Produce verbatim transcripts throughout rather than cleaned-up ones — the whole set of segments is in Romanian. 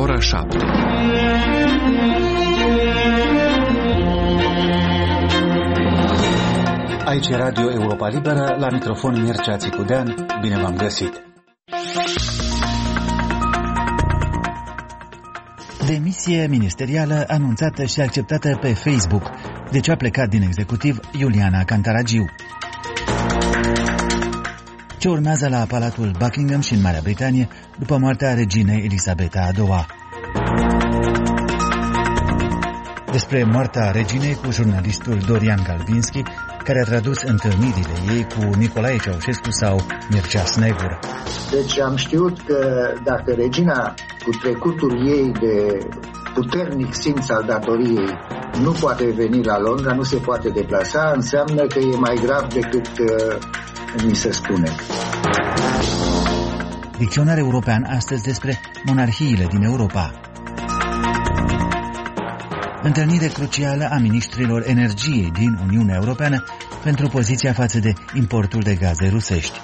ora șapte. Aici e Radio Europa Liberă, la microfon Mircea Țicudean, bine v-am găsit. Demisie ministerială anunțată și acceptată pe Facebook, de ce a plecat din executiv Iuliana Cantaragiu. Ce urmează la Palatul Buckingham și în Marea Britanie după moartea reginei Elisabeta a doua. Despre moartea reginei cu jurnalistul Dorian Galbinski, care a tradus întâlnirile ei cu Nicolae Ceaușescu sau Mircea Snegur. Deci am știut că dacă regina, cu trecutul ei de puternic simț al datoriei, nu poate veni la Londra, nu se poate deplasa, înseamnă că e mai grav decât uh, mi se spune. Dicționar european astăzi despre monarhiile din Europa. Întâlnire crucială a ministrilor energiei din Uniunea Europeană pentru poziția față de importul de gaze rusești.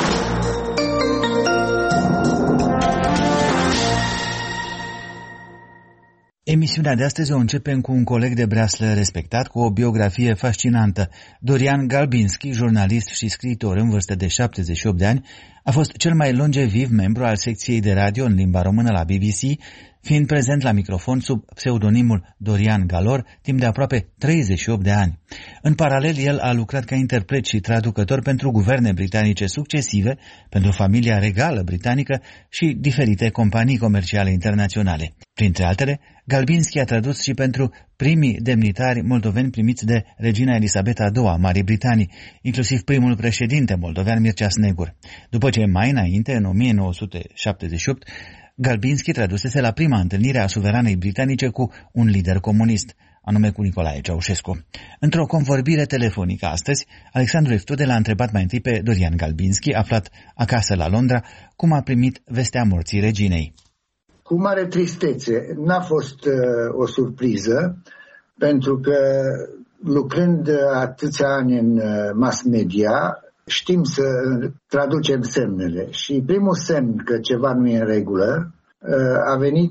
Emisiunea de astăzi o începem cu un coleg de breaslă respectat, cu o biografie fascinantă. Dorian Galbinski, jurnalist și scriitor în vârstă de șaptezeci și opt de ani, a fost cel mai longeviv membru al secției de radio în limba română la B B C, fiind prezent la microfon sub pseudonimul Dorian Galor timp de aproape treizeci și opt de ani. În paralel, el a lucrat ca interpret și traducător pentru guverne britanice succesive, pentru familia regală britanică și diferite companii comerciale internaționale. Printre altele, Galbinski a tradus și pentru primii demnitari moldoveni primiți de regina Elisabeta a doua a Marii Britanii, inclusiv primul președinte moldovean Mircea Snegur. După ce mai înainte, în o mie nouă sute șaptezeci și opt, Galbinski tradusese la prima întâlnire a suveranei britanice cu un lider comunist, anume cu Nicolae Ceaușescu. Într-o convorbire telefonică astăzi, Alexandru Eftode l-a întrebat mai întâi pe Dorian Galbinski, aflat acasă la Londra, cum a primit vestea morții reginei. Cu mare tristețe. N-a fost uh, o surpriză, pentru că lucrând atâția ani în uh, mass media, știm să traducem semnele. Și primul semn că ceva nu e în regulă uh, a venit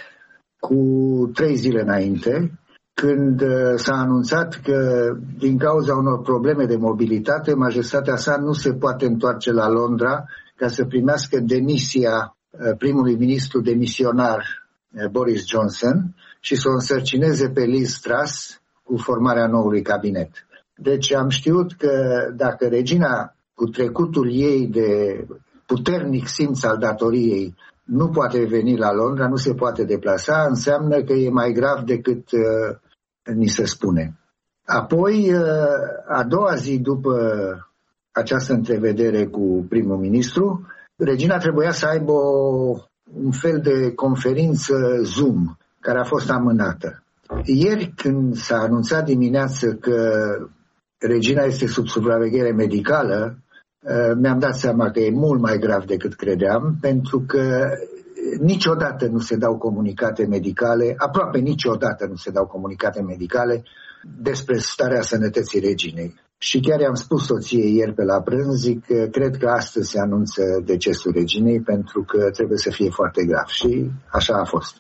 cu trei zile înainte, când uh, s-a anunțat că din cauza unor probleme de mobilitate, majestatea sa nu se poate întoarce la Londra ca să primească demisia primului ministru demisionar Boris Johnson și să o însărcineze pe Liz Truss cu formarea noului cabinet. Deci am știut că dacă regina, cu trecutul ei de puternic simț al datoriei, nu poate veni la Londra, nu se poate deplasa, înseamnă că e mai grav decât uh, ni se spune. Apoi, uh, a doua zi după această întrevedere cu primul ministru, regina trebuia să aibă o, un fel de conferință Zoom, care a fost amânată. Ieri, când s-a anunțat dimineață că regina este sub supraveghere medicală, mi-am dat seama că e mult mai grav decât credeam, pentru că niciodată nu se dau comunicate medicale, aproape niciodată nu se dau comunicate medicale despre starea sănătății reginei. Și chiar i-am spus soției ieri pe la prânz, zic că cred că astăzi se anunță decesul reginei, pentru că trebuie să fie foarte grav. Și așa a fost.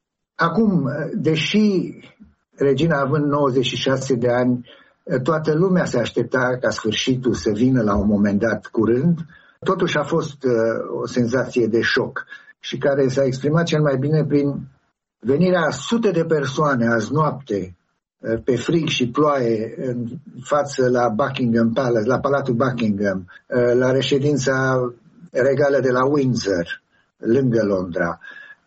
Acum, deși regina având nouăzeci și șase de ani, toată lumea se aștepta ca sfârșitul să vină la un moment dat curând, totuși a fost o senzație de șoc și care s-a exprimat cel mai bine prin venirea a sute de persoane azi noapte pe frig și ploaie în față la Buckingham Palace, la Palatul Buckingham, la reședința regală de la Windsor, lângă Londra,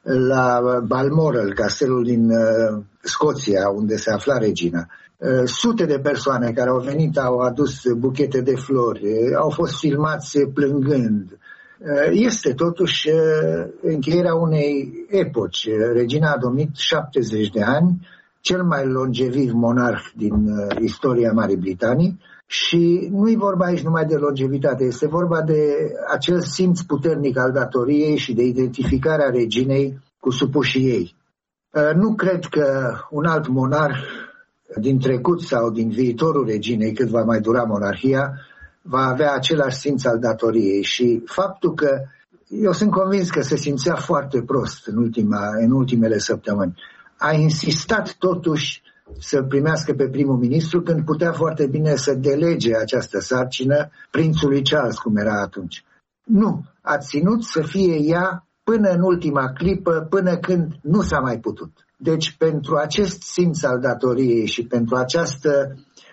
la Balmoral, castelul din Scoția, unde se afla regina. Sute de persoane care au venit, au adus buchete de flori, au fost filmați plângând. Este totuși încheierea unei epoci. Regina a domnit șaptezeci de ani, cel mai longeviv monarh din uh, istoria Marii Britanii, și nu e vorba aici numai de longevitate, este vorba de acel simț puternic al datoriei și de identificarea reginei cu supușii ei. Uh, nu cred că un alt monarh din trecut sau din viitorul reginei, cât va mai dura monarhia, va avea același simț al datoriei, și faptul că eu sunt convins că se simțea foarte prost în, ultima, în ultimele săptămâni. A insistat totuși să primească pe primul ministru când putea foarte bine să delege această sarcină prințului Charles, cum era atunci. Nu, a ținut să fie ea până în ultima clipă, până când nu s-a mai putut. Deci pentru acest simț al datoriei și pentru această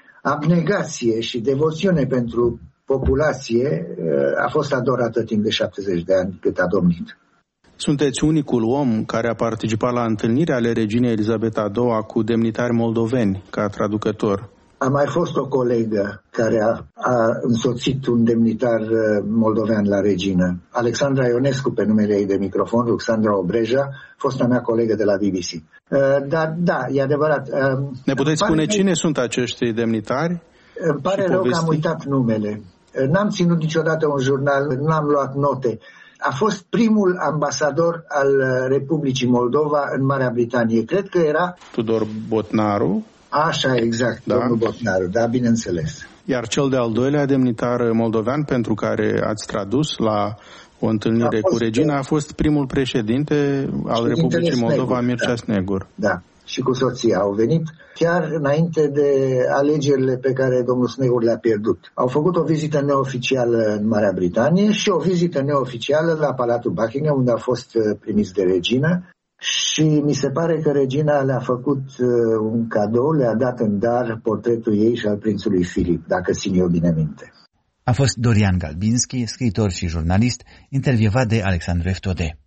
abnegație și devoțiune pentru populație a fost adorată timp de șaptezeci de ani cât a domnit. Sunteți unicul om care a participat la întâlnirea ale reginei Elisabeta a doua cu demnitari moldoveni ca traducător. A mai fost o colegă care a, a însoțit un demnitar moldovean la regină, Alexandra Ionescu, pe numele ei de microfon, Ruxandra Obreja, fosta mea colegă de la B B C. Uh, dar da, e adevărat. Uh, ne puteți spune mie, cine sunt acești demnitari? Îmi pare rău că am uitat numele. N-am ținut niciodată un jurnal, n-am luat note. A fost primul ambasador al Republicii Moldova în Marea Britanie. Cred că era... Tudor Botnaru. Așa, exact, da? Domnul Botnaru, da, bineînțeles. Iar cel de-al doilea demnitar moldovean pentru care ați tradus la o întâlnire cu regina a fost primul președinte al Republicii Moldova, Mircea da. Snegur. Da, și cu soția au venit chiar înainte de alegerile pe care domnul Snegur le-a pierdut. Au făcut o vizită neoficială în Marea Britanie și o vizită neoficială la Palatul Buckingham, unde a fost primiți de regină. Și mi se pare că regina le-a făcut un cadou, le-a dat în dar portretul ei și al prințului Filip, dacă țin eu bine minte. A fost Dorian Galbinski, scriitor și jurnalist, intervievat de Alexandru Eftode.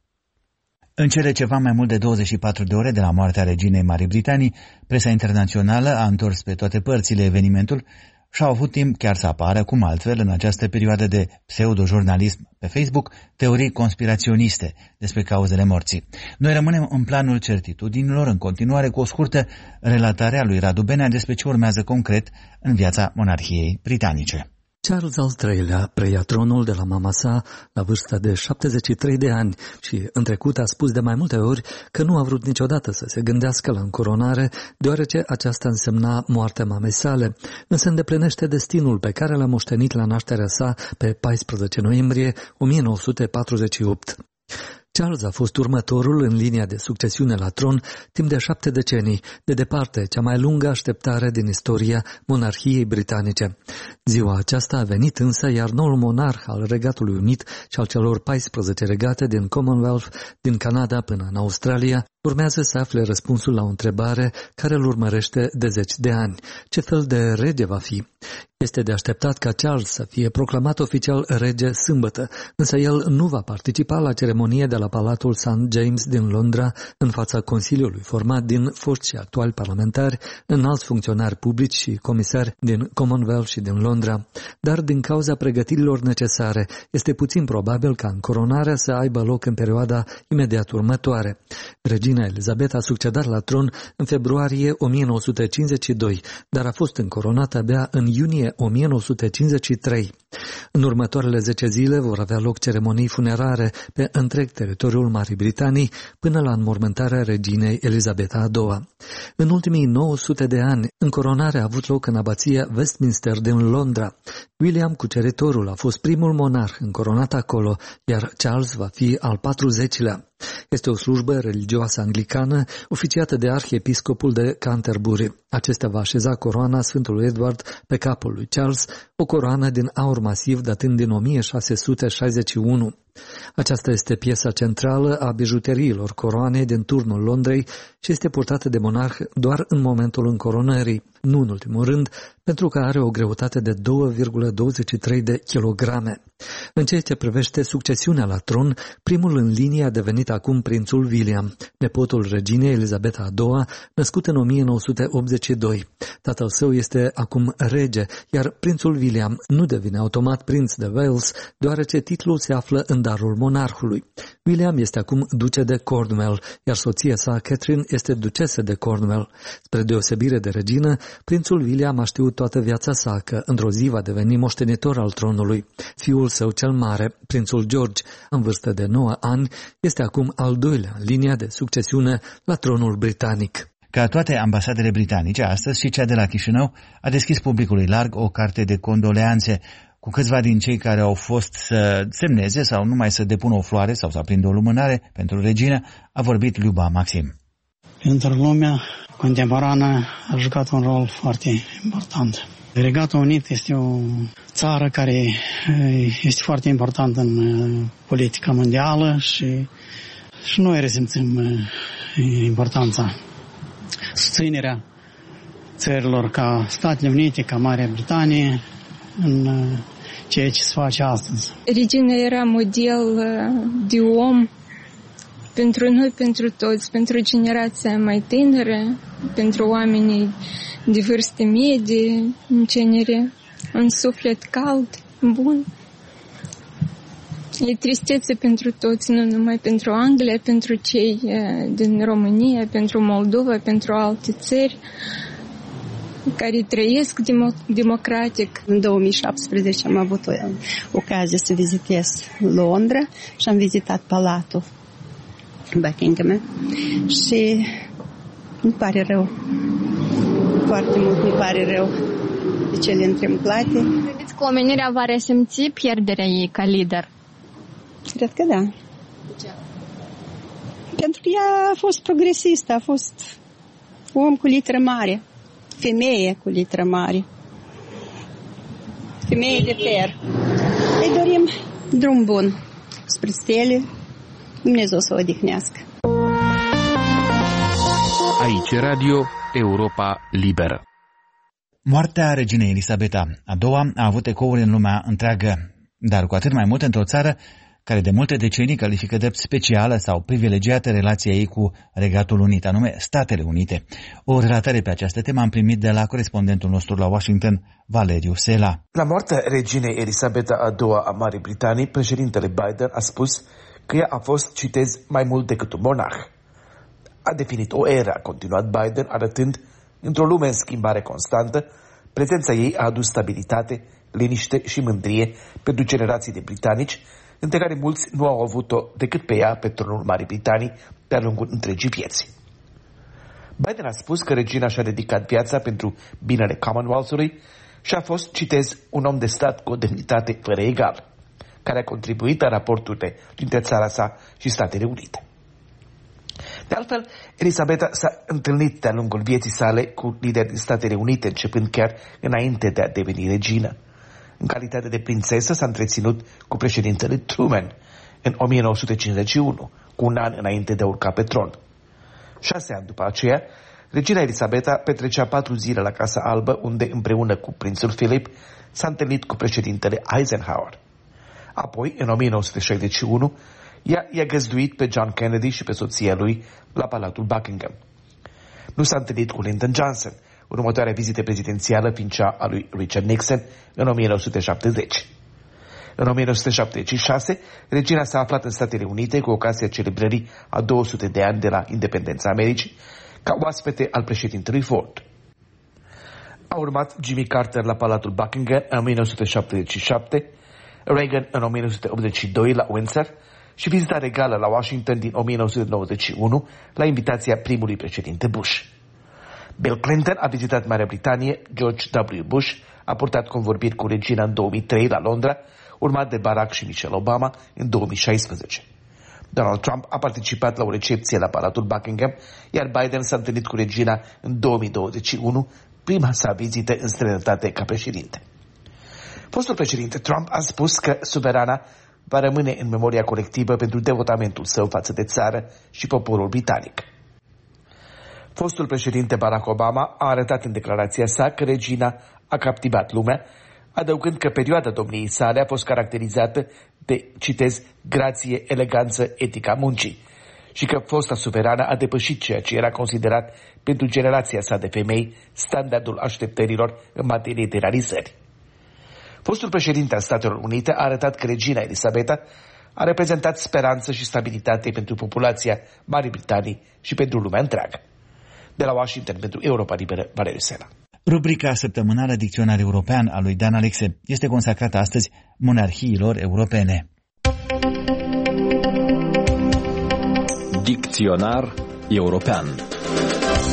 În cele ceva mai mult de douăzeci și patru de ore de la moartea reginei Marii Britanii, presa internațională a întors pe toate părțile evenimentul și au avut timp chiar să apară, cum altfel, în această perioadă de pseudo-jurnalism pe Facebook, teorii conspiraționiste despre cauzele morții. Noi rămânem în planul certitudinilor, în continuare cu o scurtă relatare a lui Radu Benea despre ce urmează concret în viața monarhiei britanice. Charles al treilea preia tronul de la mama sa la vârsta de șaptezeci și trei de ani și în trecut a spus de mai multe ori că nu a vrut niciodată să se gândească la încoronare, deoarece aceasta însemna moartea mamei sale, însă îndeplinește destinul pe care l-a moștenit la nașterea sa pe paisprezece noiembrie o mie nouă sute patruzeci și opt. Charles a fost următorul în linia de succesiune la tron timp de șapte decenii, de departe cea mai lungă așteptare din istoria monarhiei britanice. Ziua aceasta a venit însă, iar noul monarh al Regatului Unit și al celor paisprezece regate din Commonwealth, din Canada până în Australia, urmează să afle răspunsul la o întrebare care îl urmărește de zeci de ani. Ce fel de rege va fi? Este de așteptat ca Charles să fie proclamat oficial rege sâmbătă, însă el nu va participa la ceremonie de la Palatul Saint James din Londra în fața Consiliului format din foști și actuali parlamentari, înalți funcționari publici și comisari din Commonwealth și din Londra. Dar din cauza pregătirilor necesare, este puțin probabil ca încoronarea să aibă loc în perioada imediat următoare. Regina Elisabeta a succedat la tron în februarie o mie nouă sute cincizeci și doi, dar a fost încoronată abia în iunie o mie nouă sute cincizeci și trei. În următoarele zece zile vor avea loc ceremonii funerare pe întreg teritoriul Marii Britanii până la înmormântarea reginei Elisabeta a doua. În ultimii nouă sute de ani, încoronarea a avut loc în abația Westminster din Londra. William Cuceritorul a fost primul monarh încoronat acolo, iar Charles va fi al patruzecilea. Este o slujbă religioasă anglicană oficiată de arhiepiscopul de Canterbury. Acesta va așeza coroana Sfântului Edward pe capul lui Charles, o coroană din aur masiv datând din o mie șase sute șaizeci și unu. Aceasta este piesa centrală a bijuteriilor coroanei din turnul Londrei și este purtată de monarh doar în momentul încoronării, nu în ultimul rând, pentru că are o greutate de doi virgulă douăzeci și trei de kilograme. În ceea ce privește succesiunea la tron, primul în linie a devenit acum prințul William, nepotul reginei Elisabeta a doua, născut în o mie nouă sute optzeci și doi. Tatăl său este acum rege, iar prințul William nu devine automat prinț de Wales, deoarece titlul se află în darul monarhului. William este acum duce de Cornwall, iar soția sa, Catherine, este ducesă de Cornwall. Spre deosebire de regină, prințul William a știut toată viața sa că într-o zi va deveni moștenitor al tronului. Fiul său cel mare, prințul George, în vârstă de nouă ani, este acum al doilea în linia de succesiune la tronul britanic. Ca toate ambasadele britanice, astăzi și cea de la Chișinău a deschis publicului larg o carte de condoleanțe cu câțiva din cei care au fost să semneze sau numai să depună o floare sau să aprindă o lumânare pentru regină, a vorbit Liuba Maxim. Pentru lumea contemporană a jucat un rol foarte important. Regatul Unit este o țară care este foarte importantă în politica mondială și, și noi resimțim importanța, susținerea țărilor ca Statele Unite, ca Marea Britanie, în ceea ce se face astăzi. Regina era model de om pentru noi, pentru toți, pentru generația mai tânără, pentru oamenii de vârste medie, în genere, un suflet cald, bun. E tristețe pentru toți, nu numai pentru Anglia, pentru cei din România, pentru Moldova, pentru alte țări care trăiesc democratic. În două mii șaptesprezece am avut o ocazie să vizitez Londra și am vizitat Palatul Buckingham și îmi pare rău, foarte mult îmi pare rău de cele întâmplate. Credeți că omenirea va resimți pierderea ei ca lider? Cred că da. Pentru că ea a fost progresistă, a fost om cu literă mare, femeie cu literă mare, femeie de fer. Îi dorim drum bun spre stele, Dumnezeu să o odihnească. Aici Radio Europa Liberă. Moartea reginei Elisabeta a doua a avut ecouri în lumea întreagă, dar cu atât mai mult într-o țară care de multe decenii califică drept specială sau privilegiată relația ei cu Regatul Unit, anume Statele Unite. O relatare pe această temă am primit de la corespondentul nostru la Washington, Valeriu Sela. La moartea reginei Elisabeta a doua a Marii Britanii, președintele Biden a spus că ea a fost, citez, mai mult decât un monarh. A definit o eră, a continuat Biden, arătând, într-o lume în schimbare constantă, prezența ei a adus stabilitate, liniște și mândrie pentru generații de britanici, între care mulți nu au avut-o decât pe ea pe tronul Marii Britanii de-a lungul întregii vieți. Biden a spus că regina și-a dedicat viața pentru binele Commonwealth-ului și a fost, citez, un om de stat cu o demnitate fără egal, care a contribuit la raporturile dintre țara sa și Statele Unite. De altfel, Elisabeta s-a întâlnit de-a lungul vieții sale cu lideri din Statele Unite, începând chiar înainte de a deveni regină. În calitate de prințesă s-a întreținut cu președintele Truman în o mie nouă sute cincizeci și unu, cu un an înainte de a urca pe tron. Șase ani după aceea, regina Elisabeta petrecea patru zile la Casa Albă, unde, împreună cu prințul Philip, s-a întâlnit cu președintele Eisenhower. Apoi, în o mie nouă sute șaizeci și unu, ea i-a găzduit pe John Kennedy și pe soția lui la Palatul Buckingham. Nu s-a întâlnit cu Lyndon Johnson, următoarea vizită prezidențială fiind cea a lui Richard Nixon în o mie nouă sute șaptezeci. În o mie nouă sute șaptezeci și șase, regina s-a aflat în Statele Unite cu ocazia celebrării a două sute de ani de la independența Americii, ca oaspete al președintelui Ford. A urmat Jimmy Carter la Palatul Buckingham în o mie nouă sute șaptezeci și șapte, Reagan în o mie nouă sute optzeci și doi la Windsor și vizita regală la Washington din o mie nouă sute nouăzeci și unu la invitația primului președinte Bush. Bill Clinton a vizitat Marea Britanie, George W. Bush a purtat convorbiri cu regina în două mii trei la Londra, urmat de Barack și Michelle Obama în două mii șaisprezece. Donald Trump a participat la o recepție la Palatul Buckingham, iar Biden s-a întâlnit cu regina în două mii douăzeci și unu, prima sa vizită în străinătate ca președinte. Fostul președinte Trump a spus că suverana va rămâne în memoria colectivă pentru devotamentul său față de țară și poporul britanic. Fostul președinte Barack Obama a arătat în declarația sa că regina a captivat lumea, adăugând că perioada domniei sale a fost caracterizată de, citez, grație, eleganță, etica muncii și că fosta suverană a depășit ceea ce era considerat pentru generația sa de femei standardul așteptărilor în materie de realizări. Fostul președinte al Statelor Unite a arătat că regina Elisabeta a reprezentat speranță și stabilitate pentru populația Marii Britanii și pentru lumea întreagă. De la Washington pentru Europa Liberă, Valeriu Sela. Rubrica săptămânală Dicționar European a lui Dan Alexe este consacrată astăzi monarhiilor europene. Dicționar European.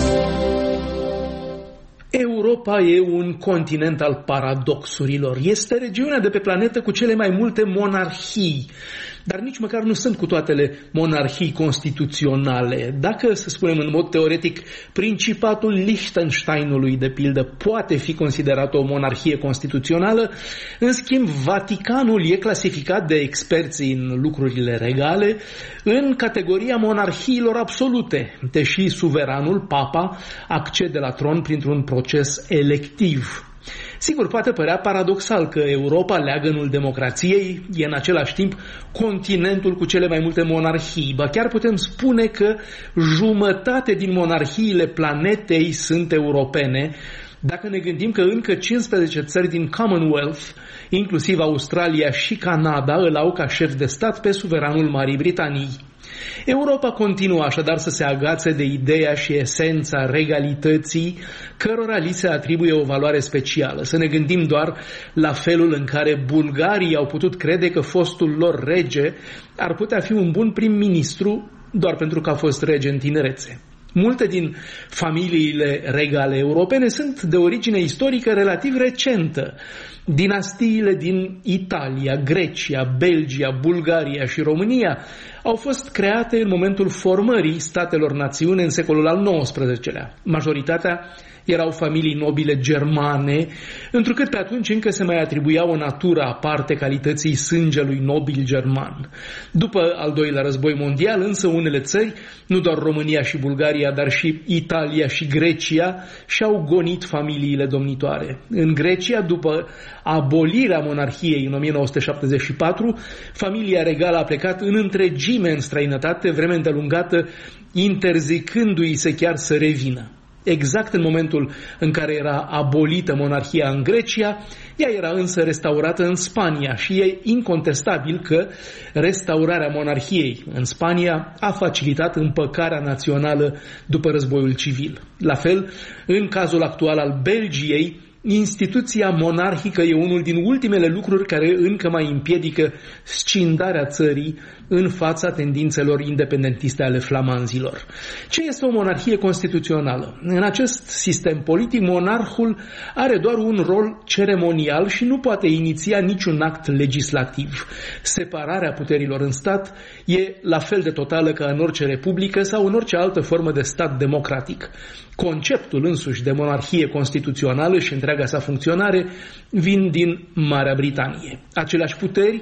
Europa e un continent al paradoxurilor. Este regiunea de pe planetă cu cele mai multe monarhii, dar nici măcar nu sunt cu toatele monarhii constituționale. Dacă, să spunem în mod teoretic, Principatul Liechtensteinului, de pildă, poate fi considerat o monarhie constituțională, în schimb, Vaticanul e clasificat de experții în lucrurile regale în categoria monarhiilor absolute, deși suveranul, papa, accede la tron printr-un proces electiv. Sigur, poate părea paradoxal că Europa, leagănul democrației, e în același timp continentul cu cele mai multe monarhii. Ba chiar putem spune că jumătate din monarhiile planetei sunt europene, dacă ne gândim că încă cincisprezece țări din Commonwealth, inclusiv Australia și Canada, îl au ca șef de stat pe suveranul Marii Britanii. Europa continuă așadar să se agațe de ideea și esența regalității, cărora li se atribuie o valoare specială. Să ne gândim doar la felul în care bulgarii au putut crede că fostul lor rege ar putea fi un bun prim-ministru doar pentru că a fost rege în tinerețe. Multe din familiile regale europene sunt de origine istorică relativ recentă. Dinastiile din Italia, Grecia, Belgia, Bulgaria și România au fost create în momentul formării statelor națiune în secolul al nouăsprezecelea. Majoritatea erau familii nobile germane, întrucât pe atunci încă se mai atribuia o natură aparte calității sângelui nobil german. După al doilea război mondial, însă, unele țări, nu doar România și Bulgaria, dar și Italia și Grecia, și-au gonit familiile domnitoare. În Grecia, după abolirea monarhiei în o mie nouă sute șaptezeci și patru, familia regală a plecat în întregime în străinătate, vreme îndelungată, interzicându-i se chiar să revină. Exact în momentul în care era abolită monarhia în Grecia, ea era însă restaurată în Spania și e incontestabil că restaurarea monarhiei în Spania a facilitat împăcarea națională după războiul civil. La fel, în cazul actual al Belgiei, instituția monarhică e unul din ultimele lucruri care încă mai împiedică scindarea țării în fața tendințelor independentiste ale flamanzilor. Ce este o monarhie constituțională? În acest sistem politic, monarhul are doar un rol ceremonial și nu poate iniția niciun act legislativ. Separarea puterilor în stat e la fel de totală ca în orice republică sau în orice altă formă de stat democratic. Conceptul însuși de monarhie constituțională și întreaga sa funcționare vin din Marea Britanie. Aceleași puteri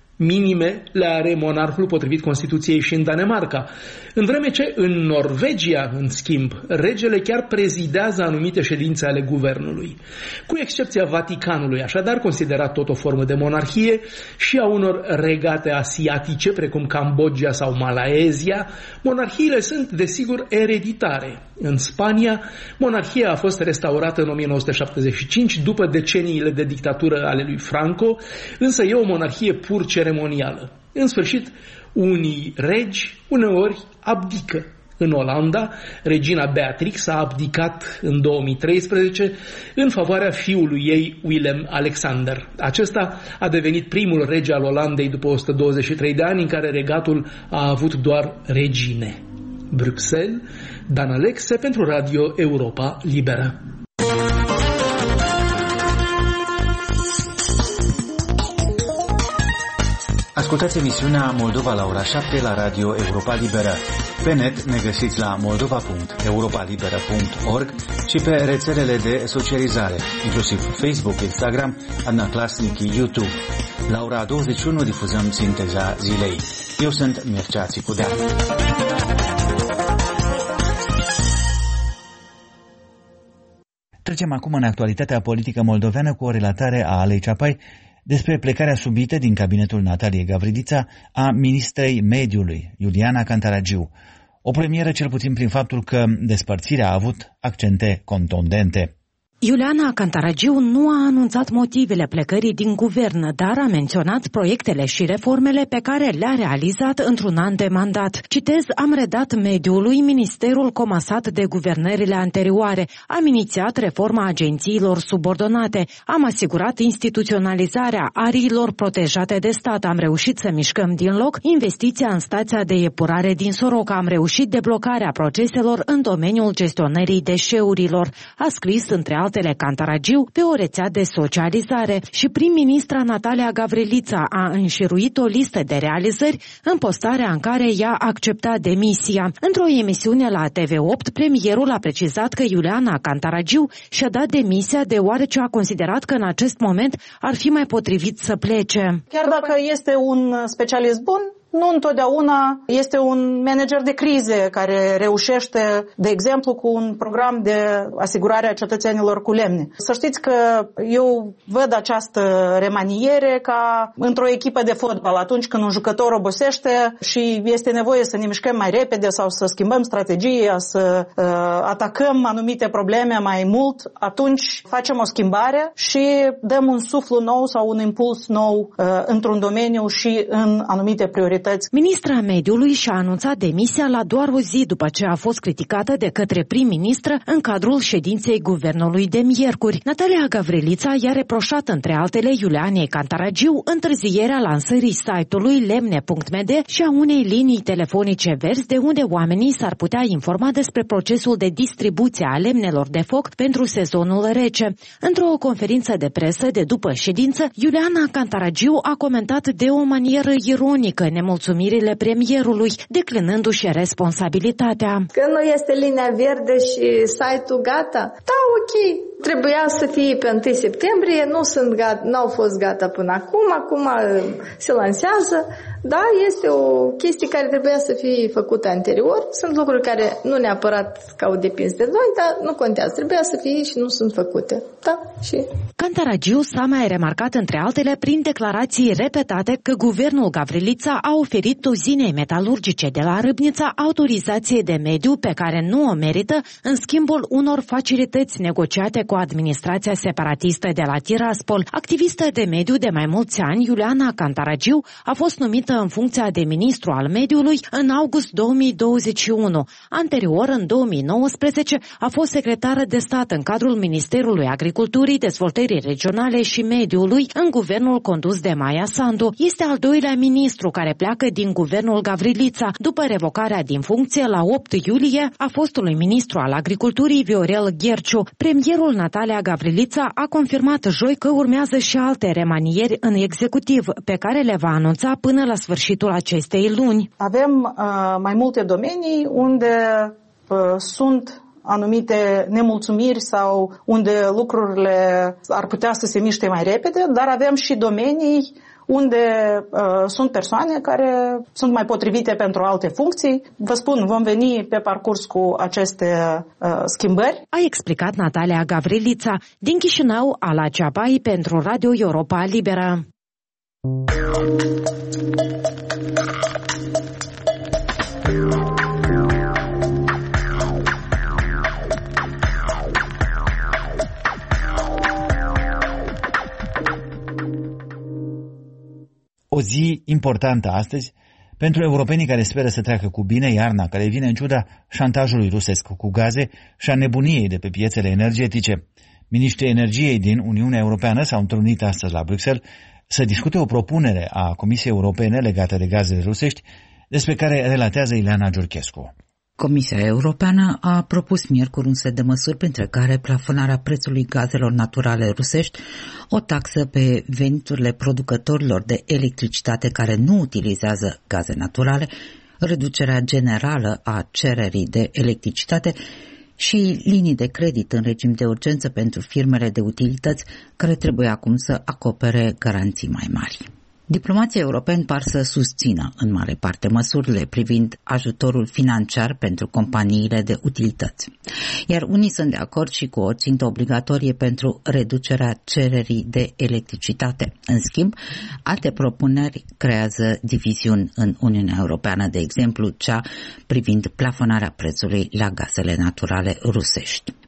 minime le are monarhul potrivit Constituției și în Danemarca, în vreme ce în Norvegia, în schimb, regele chiar prezidează anumite ședințe ale guvernului. Cu excepția Vaticanului, așadar considerat tot o formă de monarhie, și a unor regate asiatice, precum Cambodgia sau Malaezia, monarhiile sunt, desigur, ereditare. În Spania, monarhia a fost restaurată în o mie nouă sute șaptezeci și cinci, după deceniile de dictatură ale lui Franco, însă e o monarhie pur ceremonială. În sfârșit, unii regi uneori abdică. În Olanda, regina Beatrix a abdicat în două mii treisprezece în favoarea fiului ei, Willem Alexander. Acesta a devenit primul rege al Olandei după o sută douăzeci și trei de ani în care regatul a avut doar regine. Bruxelles, Dan Alexe pentru Radio Europa Liberă. Ascultați emisiunea Moldova la ora șapte la Radio Europa Liberă. Pe net ne găsiți la moldova punct europa liberă punct org și pe rețelele de socializare, inclusiv Facebook, Instagram, Adna Clasnic, YouTube. La ora douăzeci și unu difuzăm sinteza zilei. Eu sunt Mircea Țicudean. Trecem acum în actualitatea politică moldoveană cu o relatare a Alei Ceapai despre plecarea subită din cabinetul Natalie Gavridița a ministrei mediului, Iuliana Cantaragiu. O premieră cel puțin prin faptul că despărțirea a avut accente contundente. Iuliana Cantaragiu nu a anunțat motivele plecării din guvern, dar a menționat proiectele și reformele pe care le-a realizat într-un an de mandat. Citez, am redat mediului ministerul comasat de guvernările anterioare, am inițiat reforma agențiilor subordonate, am asigurat instituționalizarea ariilor protejate de stat, am reușit să mișcăm din loc investiția în stația de epurare din Soroca, am reușit deblocarea proceselor în domeniul gestionării deșeurilor, a scris între altele Cantaragiu pe o rețea de socializare și prim-ministra Natalia Gavrilița a înșiruit o listă de realizări în postarea în care ea accepta demisia. Într-o emisiune la T V opt, premierul a precizat că Iuliana Cantaragiu și-a dat demisia deoarece a considerat că în acest moment ar fi mai potrivit să plece. Chiar dacă este un specialist bun, nu întotdeauna este un manager de crize care reușește, de exemplu, cu un program de asigurare a cetățenilor cu lemne. Să știți că eu văd această remaniere ca într-o echipă de fotbal. Atunci când un jucător obosește și este nevoie să ne mișcăm mai repede sau să schimbăm strategia, să uh, atacăm anumite probleme mai mult, atunci facem o schimbare și dăm un suflu nou sau un impuls nou uh, într-un domeniu și în anumite priorități. Ministra Mediului și-a anunțat demisia la doar o zi după ce a fost criticată de către prim-ministră în cadrul ședinței guvernului de miercuri. Natalia Gavrilița i-a reproșat între altele Iulianei Cantaragiu întârzierea lansării site-ului lemne punct m d și a unei linii telefonice verzi de unde oamenii s-ar putea informa despre procesul de distribuție a lemnelor de foc pentru sezonul rece. Într-o conferință de presă de după ședință, Iuliana Cantaragiu a comentat de o manieră ironică nemulțumirile premierului, declinându-și responsabilitatea. Că nu este linia verde și site-ul gata? Da, ok. Trebuia să fie pe întâi septembrie, nu sunt gata, n-au fost gata până acum, acum se lansează. Da, este o chestie care trebuia să fie făcută anterior. Sunt lucruri care nu neapărat că au depins de noi, dar nu contează. Trebuia să fie și nu sunt făcute. Da, și... Cantaragiu s-a mai remarcat între altele prin declarații repetate că guvernul Gavrilița a oferit uzinei metalurgice de la Râbnița autorizație de mediu pe care nu o merită în schimbul unor facilități negociate cu administrația separatistă de la Tiraspol. Activistă de mediu de mai mulți ani, Iuliana Cantaragiu a fost numită în funcția de ministru al mediului în august două mii douăzeci și unu. Anterior, în două mii nouăsprezece, a fost secretară de stat în cadrul Ministerului Agriculturii, Dezvoltării Regionale și Mediului în guvernul condus de Maia Sandu. Este al doilea ministru care pleacă din guvernul Gavrilița după revocarea din funcție la opt iulie a fostului ministru al Agriculturii Viorel Gherciu. Premierul Natalia Gavrilița a confirmat joi că urmează și alte remanieri în executiv, pe care le va anunța până la sfârșitul acestei luni. Avem uh, mai multe domenii unde uh, sunt anumite nemulțumiri sau unde lucrurile ar putea să se miște mai repede, dar avem și domenii unde uh, sunt persoane care sunt mai potrivite pentru alte funcții. Vă spun, vom veni pe parcurs cu aceste uh, schimbări. A explicat Natalia Gavrilița din Chișinău, Ala Ceapai pentru Radio Europa Liberă. O zi importantă astăzi pentru europenii care speră să treacă cu bine iarna care vine în ciuda șantajului rusesc cu gaze și a nebuniei de pe piețele energetice. Miniștrii energiei din Uniunea Europeană s-au întrunit astăzi la Bruxelles să discute o propunere a Comisiei Europene legată de gazele rusești, despre care relatează Ileana Giurchescu. Comisia Europeană a propus miercuri un set de măsuri, printre care plafonarea prețului gazelor naturale rusești, o taxă pe veniturile producătorilor de electricitate care nu utilizează gaze naturale, reducerea generală a cererii de electricitate și linii de credit în regim de urgență pentru firmele de utilități care trebuie acum să acopere garanții mai mari. Diplomații europeni par să susțină în mare parte măsurile privind ajutorul financiar pentru companiile de utilități, iar unii sunt de acord și cu o țintă obligatorie pentru reducerea cererii de electricitate. În schimb, alte propuneri creează diviziuni în Uniunea Europeană, de exemplu cea privind plafonarea prețului la gazele naturale rusești.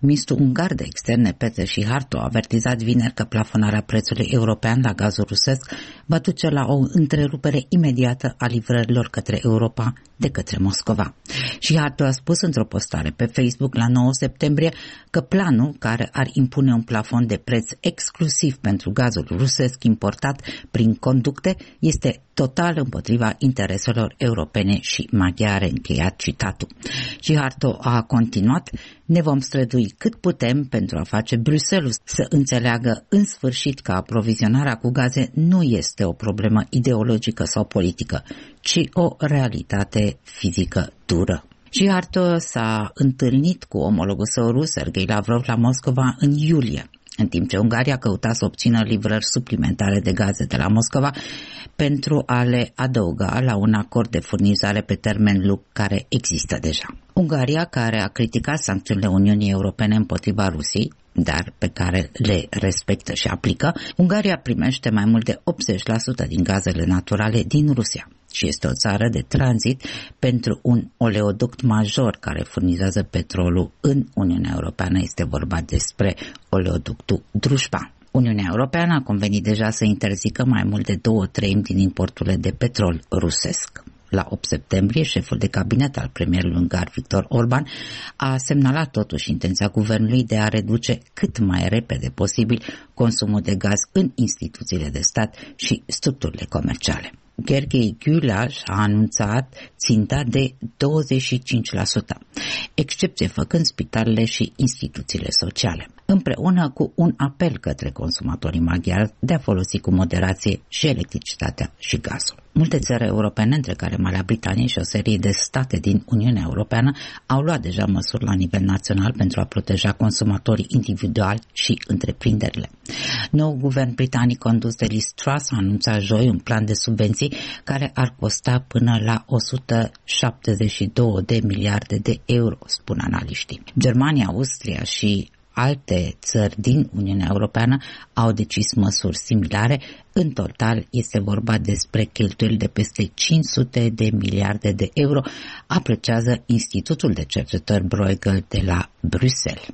Ministrul ungar de externe Peter Siharto a avertizat vineri că plafonarea prețului european la gazul rusesc va duce la o întrerupere imediată a livrărilor către Europa de către Moscova. Siharto a spus într-o postare pe Facebook la nouă septembrie că planul care ar impune un plafon de preț exclusiv pentru gazul rusesc importat prin conducte este total împotriva intereselor europene și maghiare, încheiat citatul. Siharto a continuat: ne vom strădui cât putem pentru a face Bruxelles să înțeleagă în sfârșit că aprovizionarea cu gaze nu este o problemă ideologică sau politică, ci o realitate fizică dură. Siharto s-a întâlnit cu omologul său rus, Sergei Lavrov, la Moscova în iulie, în timp ce Ungaria căuta să obțină livrări suplimentare de gaze de la Moscova pentru a le adăuga la un acord de furnizare pe termen lung care există deja. Ungaria, care a criticat sancțiunile Uniunii Europene împotriva Rusiei, dar pe care le respectă și aplică, Ungaria primește mai mult de optzeci la sută din gazele naturale din Rusia și este o țară de tranzit pentru un oleoduct major care furnizează petrolul în Uniunea Europeană. Este vorba despre oleoductul Druzhba. Uniunea Europeană a convenit deja să interzică mai mult de două treimi din importurile de petrol rusesc. La opt septembrie, șeful de cabinet al premierului ungar Viktor Orban a semnalat totuși intenția guvernului de a reduce cât mai repede posibil consumul de gaz în instituțiile de stat și structurile comerciale. Gheorghe Gyulaj a anunțat ținta de douăzeci și cinci la sută, excepție făcând spitalele și instituțiile sociale, împreună cu un apel către consumatorii maghiari de a folosi cu moderație și electricitatea și gazul. Multe țări europene, între care Marea Britanie și o serie de state din Uniunea Europeană, au luat deja măsuri la nivel național pentru a proteja consumatorii individuali și întreprinderile. Noul guvern britanic condus de Liz Truss a anunțat joi un plan de subvenții care ar costa până la o sută șaptezeci și două de miliarde de euro, spun analiștii. Germania, Austria și alte țări din Uniunea Europeană au decis măsuri similare. În total este vorba despre cheltuieli de peste cinci sute de miliarde de euro, apreciază Institutul de Cercetări Bruegel de la Bruxelles.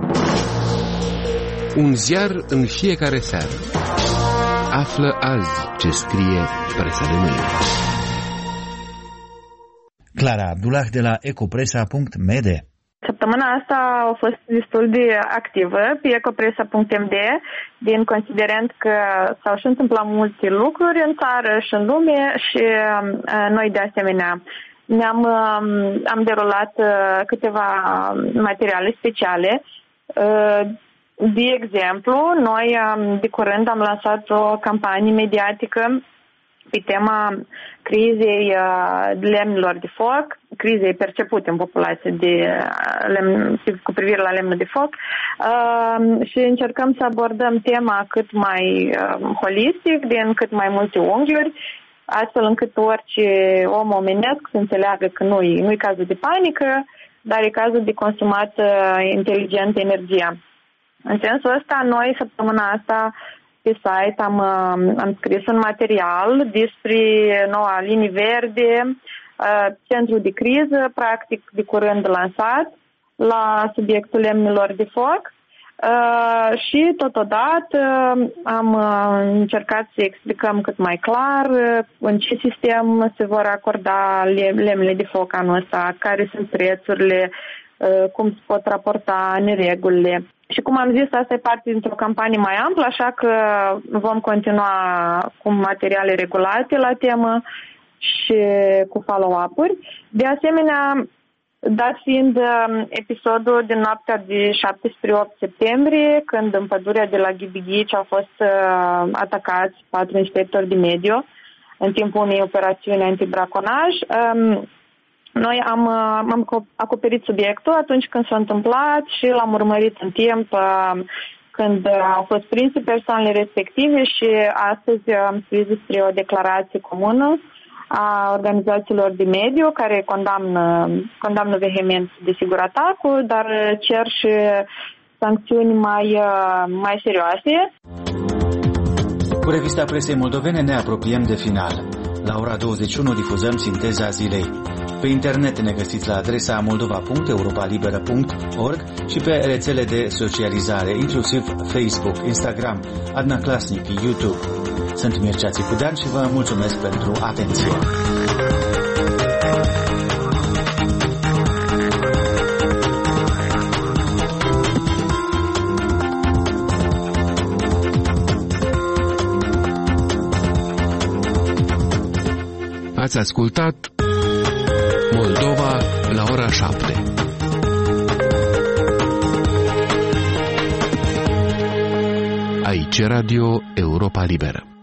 Un ziar în fiecare seară. Află azi ce scrie presa de mâine. Clara Abdullah de la ecopresa punct m d. Săptămâna asta a fost destul de activă pe ecopresa punct m d, din considerent că s-au și întâmplat multe lucruri în țară și în lume și noi de asemenea ne-am am derulat câteva materiale speciale. De exemplu, noi de curând am lansat o campanie mediatică pe tema crizei lemnilor de foc, crizei percepute în populație de lemn, cu privire la lemnul de foc și încercăm să abordăm tema cât mai holistic, din cât mai multe unghiuri, astfel încât orice om omenesc să înțeleagă că nu-i, nu-i cazul de panică, dar e cazul de consumat inteligent energia. În sensul ăsta, noi săptămâna asta pe site am, am scris un material despre noua linie verde, centru de criză, practic de curând lansat, la subiectul lemnilor de foc și totodată am încercat să explicăm cât mai clar în ce sistem se vor acorda lemnele de foc anul ăsta, care sunt prețurile, cum se pot raporta neregulile. Și cum am zis, asta e parte dintr-o campanie mai amplă, așa că vom continua cu materiale regulate la temă și cu follow-up-uri. De asemenea, dat fiind episodul din noaptea de șapte spre opt septembrie, când în pădurea de la Ghibighici au fost atacați patru inspectori de mediu în timpul unei operațiuni antibraconaj, noi am, am acoperit subiectul atunci când s-a întâmplat și l-am urmărit în timp când au fost prinse persoanele respective și astăzi am scris despre o declarație comună a organizațiilor de mediu care condamnă, condamnă vehement, desigur, atacul, dar cer și sancțiuni mai, mai serioase. Cu revista presei moldovene ne apropiem de final. La ora douăzeci și unu difuzăm Sinteza Zilei. Pe internet ne găsiți la adresa moldova punct europa liberă punct org și pe rețele de socializare, inclusiv Facebook, Instagram, Adna Klasnic, YouTube. Sunt Mircea Țicudean și vă mulțumesc pentru atenție. Ați ascultat Moldova la ora șapte. Aici Radio Europa Liberă.